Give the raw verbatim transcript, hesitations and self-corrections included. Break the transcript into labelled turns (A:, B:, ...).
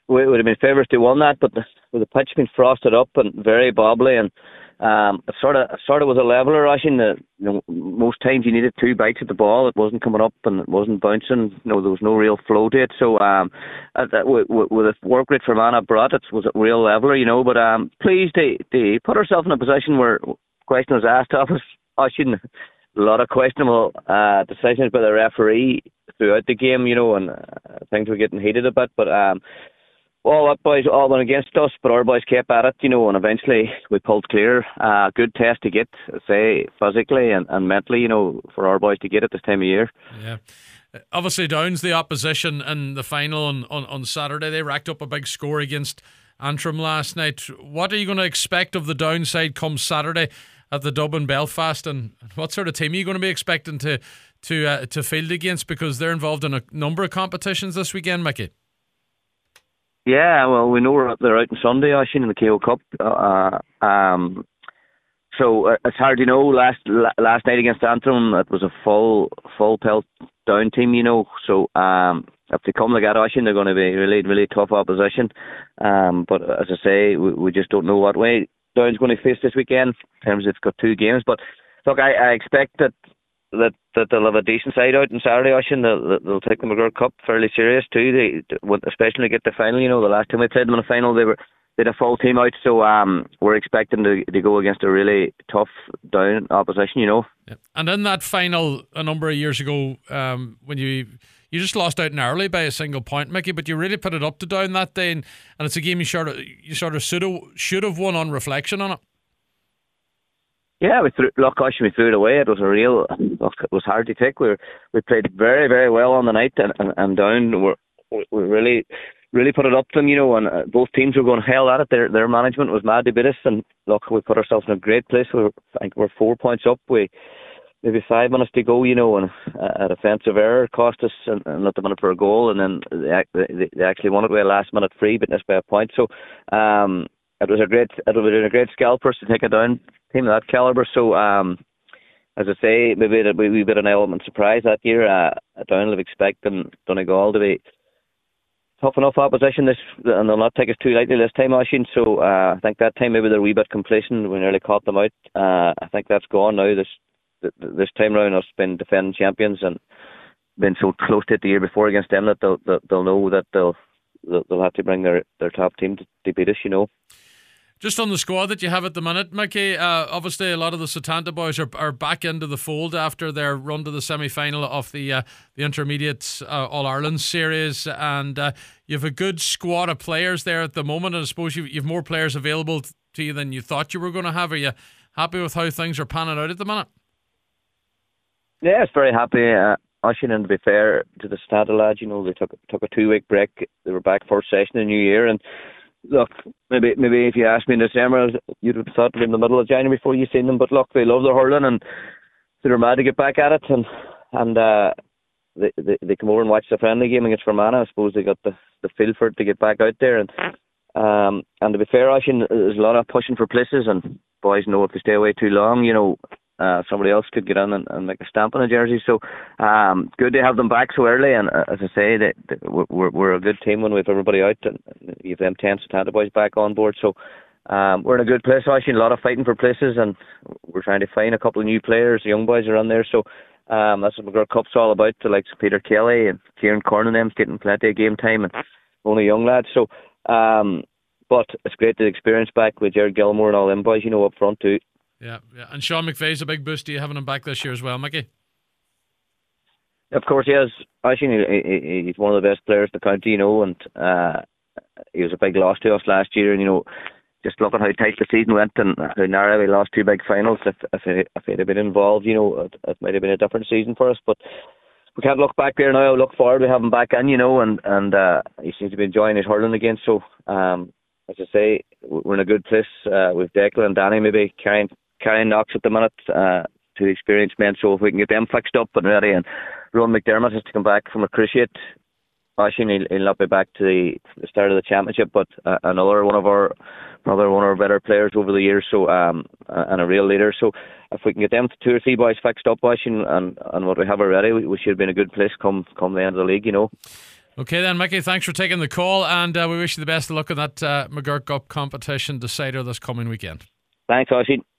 A: we would have been favourites to won that, but the, with the pitch being frosted up and very bobbly, and um, it sort of sort of was a leveler, rushing. The, you know, most times you needed two bites at the ball. It wasn't coming up and it wasn't bouncing. You know, there was no real flow to it. So um, uh, with, with the work rate Fermanagh brought, it was a real leveler, you know. But um, pleased to, to put ourselves in a position where question was asked of us. I shouldn't. A lot of questionable uh, decisions by the referee throughout the game, you know, and uh, things were getting heated a bit. But um, all that boys all went against us, but our boys kept at it, you know, and eventually we pulled clear. Uh, good test to get, say, physically and, and mentally, you know, for our boys to get at this time of year.
B: Yeah. Obviously, Downs, the opposition in the final on, on, on Saturday, they racked up a big score against Antrim last night. What are you going to expect of the Downs side come Saturday at the Dublin Belfast, and what sort of team are you going to be expecting to to uh, to field against, because they're involved in a number of competitions this weekend, Mickey?
A: Yeah, well, we know we're out, they're out on Sunday, Oisín, in the K O Cup. Uh, um, so uh, it's hard to know. Last last night against Antrim, it was a full full pelt down team, you know. So um, if they come like that, Oisín, they're going to be really really tough opposition. Um, but as I say, we, we just don't know what way Down's going to face this weekend. In terms of it's got two games, but look, I, I expect that. That, that they'll have a decent side out on Saturday, Oisín. They'll, they'll take the McGrath Cup fairly serious too. They, especially to get the final. You know, the last time we played them in the final, they were they had a full team out. So um, we're expecting to, to go against a really tough Down opposition. You know.
B: Yeah. And in that final a number of years ago, um, when you you just lost out narrowly by a single point, Mickey, but you really put it up to Down that day, and, and it's a game you sort of you sort of should have should have won on reflection on it.
A: Yeah, we threw, look, Oisín, we threw it away. It was a real, look, it was hard to take. We were, we played very, very well on the night, and, and, and Down were, we really, really put it up to them, you know. And uh, both teams were going hell at it. Their their management was mad to beat us, and look, we put ourselves in a great place. We were, I think we're four points up. We maybe five minutes to go, you know, and a defensive error cost us, and, and let them in for a goal, and then they, they, they actually won it with a last minute free, beating us by a point. So. um It was a great, it was a great scalp for us to take a Down team of that calibre. So, um, as I say, maybe a wee bit of an element of surprise that year. Uh, Down will expect them Donegal to be tough enough opposition this, and they'll not take us too lightly this time, Oisín. So, uh, I think that time maybe they're a wee bit complacent. We nearly caught them out. Uh, I think that's gone now. This this time round, us been defending champions and been so close to it the year before against them that they'll they'll, they'll know that they'll they'll have to bring their, their top team to, to beat us, you know.
B: Just on the squad that you have at the minute, Mickey, uh, obviously a lot of the Setanta boys are, are back into the fold after their run to the semi-final of the uh, the Intermediate uh, All-Ireland series, and uh, you have a good squad of players there at the moment, and I suppose you have more players available to you than you thought you were going to have. Are you happy with how things are panning out at the minute?
A: Yeah, it's very happy. Uh, Oisín, and to be fair to the Setanta lads, you know, they took took a two-week break. They were back first session in the new year, and look, maybe maybe if you asked me in December, you'd have thought in the middle of January before you seen them. But look, they love their hurling, and they're mad to get back at it. And and uh, they, they they come over and watch the friendly game against Fermanagh. I suppose they got the, the feel for it to get back out there. And um and to be fair, Oisín, there's a lot of pushing for places, and boys know if they stay away too long, you know, Uh, somebody else could get in and, and make a stamp on a jersey. So um, good to have them back so early. And uh, as I say, they, they, we're, we're a good team when we have everybody out, and you have them ten Setanta boys back on board. So um, we're in a good place, actually. A lot of fighting for places, and we're trying to find a couple of new players. The young boys are on there. So um, that's what McGrath Cup's all about. The likes of Peter Kelly and Kieran Corn and them getting plenty of game time, and only young lads. So, um, but it's great to experience back with Jared Gilmore and all them boys, you know, up front too.
B: Yeah, yeah, and Sean McVeigh's a big boost to you having him back this year as well, Mickey.
A: Of course, he is. I think he, he's one of the best players in the county, you know, and uh, he was a big loss to us last year. And you know, just looking how tight the season went and how narrow we lost two big finals. If if it, if it had been involved, you know, it, it might have been a different season for us. But we can't look back there now. Look forward. We have him back in, you know, and and uh, he seems to be enjoying his hurling again. So, um, as I say, we're in a good place uh, with Declan and Danny maybe carrying. Carrying Knox at the minute, uh, two experienced men, so if we can get them fixed up and ready, and Rowan McDermott has to come back from a cruciate, actually he'll, he'll not be back to the, the start of the championship, but uh, another one of our another one of our better players over the years, so um, and a real leader. So if we can get them two or three boys fixed up, Oisín, and and what we have already, we, we should be in a good place come come the end of the league, you know.
B: Okay then, Mickey, thanks for taking the call, and uh, we wish you the best of luck in that uh, McGurk Cup competition decider this coming weekend.
A: Thanks, Oisin.